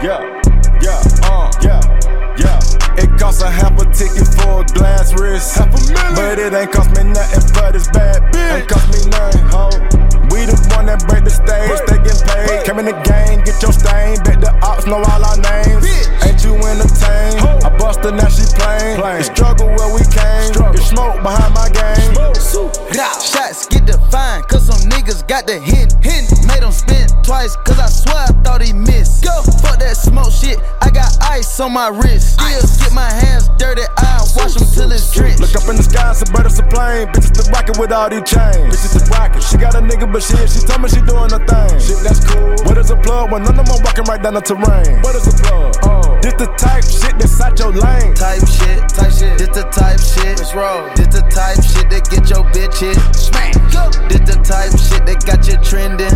It costs a half a ticket for a glass wrist. But it ain't cost me nothing for this bad bitch. Ain't cost me nothing, ho. We the one that break the stage, they get paid. Came in the game, get your stain. Bet the ops know all our names. Ain't you entertained? I bust her, now she plain. The struggle where we came. Get smoke behind my game. Shots get defined, cause some niggas got the hint. Made him spin twice, cause I swear I thought he missed. Fuck that smoke shit, I got ice on my wrist. Still get my hands dirty, I wash them till it's drenched. Look up in the sky, it's a bird, it's a plane. Bitches the rocket with all these chains. Bitches the rocket, she got a nigga, but she told me she doing her thing. Shit, that's cool. What is a plug when none of them walking right down the terrain? What is a plug? This the type shit that's out your lane. Type shit. This the type shit. Let's roll. This the type shit that get your bitch hit. Smack. This the type shit that got you trending.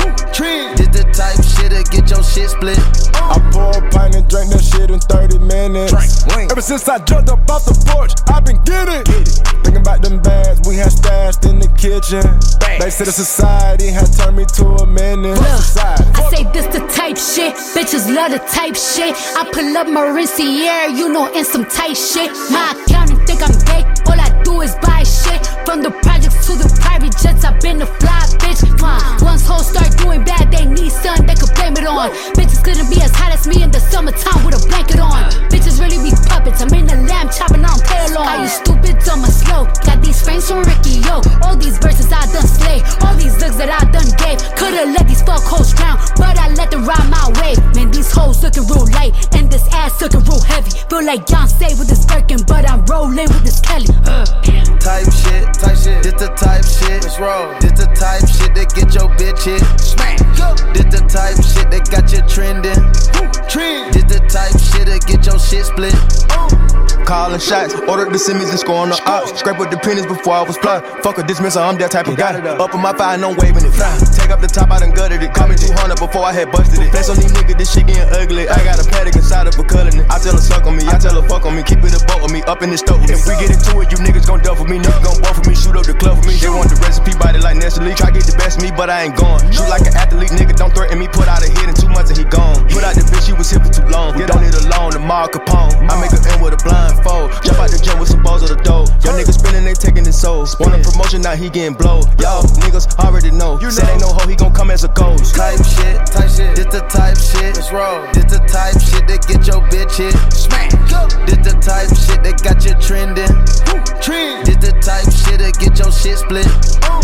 This the type shit that get your shit split. I pour a pint and drink that shit in 30 minutes. Ever since I jumped up off the porch, I been getting thinking about them bags we had stashed in the kitchen. They said the society had turned me to a menace. I say this the type shit, bitches love the type shit. I pull up Maurinciere, you know, in some tight shit. My accountant think I'm gay, all I do is buy shit. From the projects to the private jets, I've been a fly bitch. Once hoes start doing bad, they need something they could blame it on. Bitches couldn't be as hot as me in the summertime with a blanket on. Bitches really be puppets, I'm in the lamb chopping on play along. Are you stupid, dumb or slow? Got these frames from Ricky, yo. All these verses I done slay, all these looks that I done gave. Could've let these fuck hoes drown, but I let them ride my way. Man, these hoes looking real light, and this ass looking real heavy. Feel like Beyonce with this Birkin, but I'm rolling with this Kelly. Type shit. This the type shit. Let's roll. This the type shit that get your bitch hit. Smack. This the type shit that got you trending. This the type shit that get your shit split. Calling shots, ordered the Simmons and scoring the ops. Scrape with the pennies before I was fly. Fuck a dismissal, I'm that type of guy. Up in my fire, no waving it. Take up the top, I done gutted it. Call me 200 before I had busted it. Flex on these niggas, this shit getting ugly. I got a paddock inside of a cullin'. I tell her suck on me, I tell her fuck on me. Keep it a boat with me, up in the stove. If we get into it, you niggas gon' duff with me. Niggas gon' buff with me, shoot up the club for me. They want the recipe, body like Nestle. Try get the best of me, but I ain't going. Shoot like an athlete, nigga, don't threaten me. Put out a hit in 2 months and he gone. Put out the bitch, she was here for too long. We don't need a loan, the Mar Capone. I make her end with a blindfold. Jump out the gym with some balls of the dough. Y'all niggas spinning, they taking his soul. Want a promotion, now he getting blowed. Y'all niggas already know. Said ain't no hoe, he gon' come as a ghost. Type shit. This the type shit. Let's roll. This the type shit that get your bitch hit. Smack. This the type shit that got you trending. This the type shit that get your shit split.